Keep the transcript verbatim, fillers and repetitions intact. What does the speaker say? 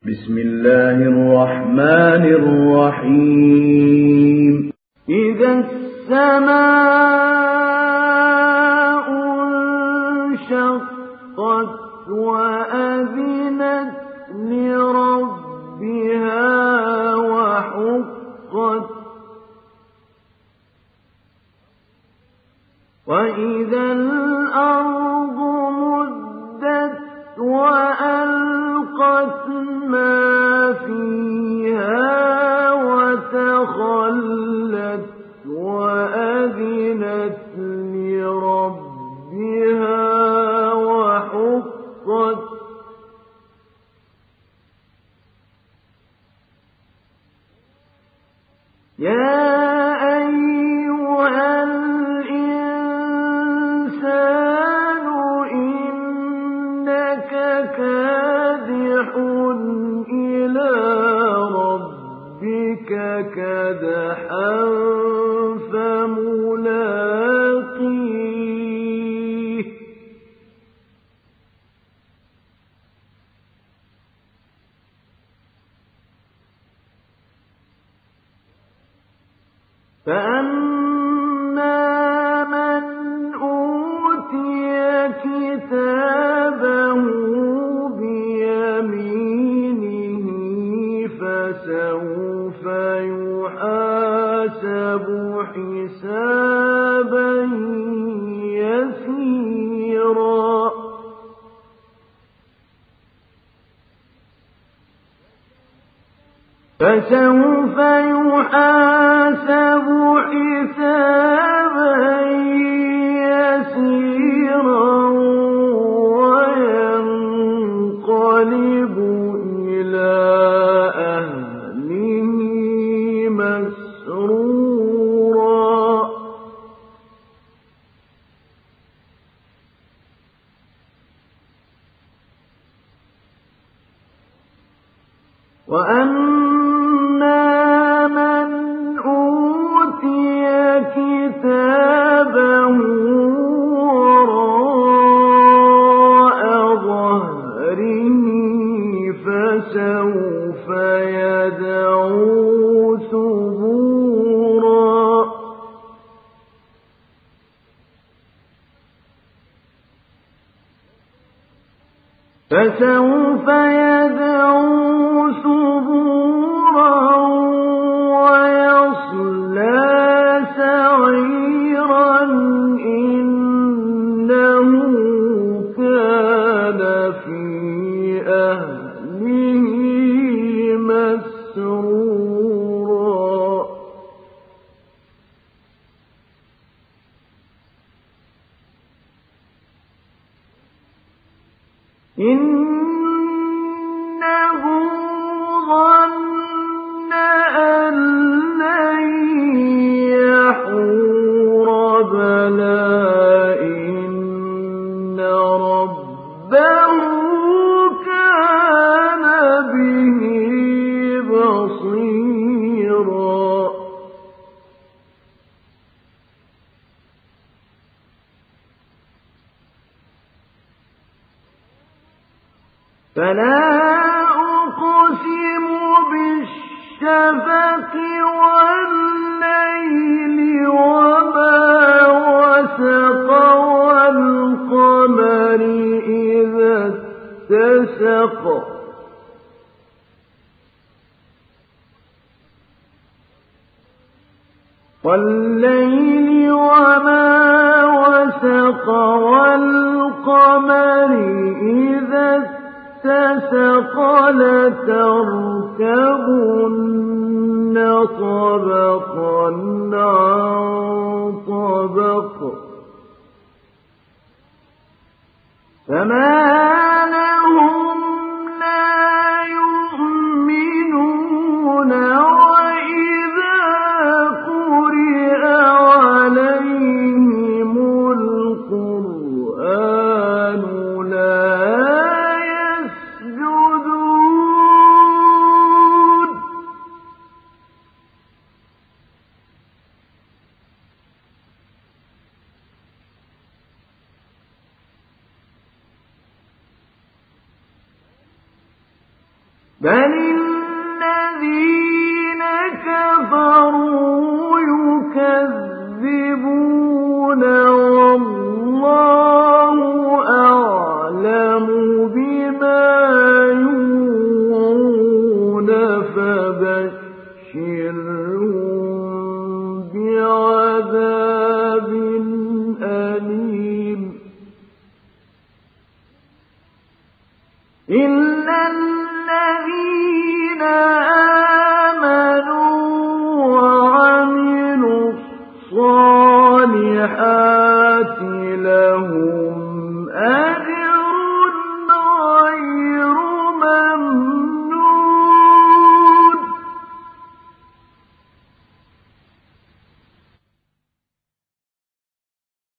بسم الله الرحمن الرحيم إذا السماء انشقت وأذنت لربها وحقت وإذا الأرض مدت وألقت ما فيها وتخلت وأذنت لربها وحقت يا أيها الإنسان إنك كادح إلى ربك كدحا فملاقيه فأما من أوتي كتابه بيمينه فسوف يحاسب حسابا يسيرا فسوف يحاسب حسابا يسيرا وينقلب إلى أهله مسرورا وأما من أوتي كتابه وراء ظهره فسوف يدعو ثبورا فسوف يدعو ثبورا ويصلى سعيرا إنه كان في أهله مسرورا إنه ظن أن لن يحور بلى إن ربه كان به بصيرا فلا أقسم بالشفق والليل وما وسق والقمر إذا اتسق والليل وما وسق والقمر إذا اتسق لتركبن طبقا عن طبق فما لهم لا يؤمنون وإذا قرئ عليهم القرآن لا الذين كفروا يكذبون والله أعلم بما يوعون فبشرهم بعذاب أليم إلا الذين آمنوا وعملوا الصالحات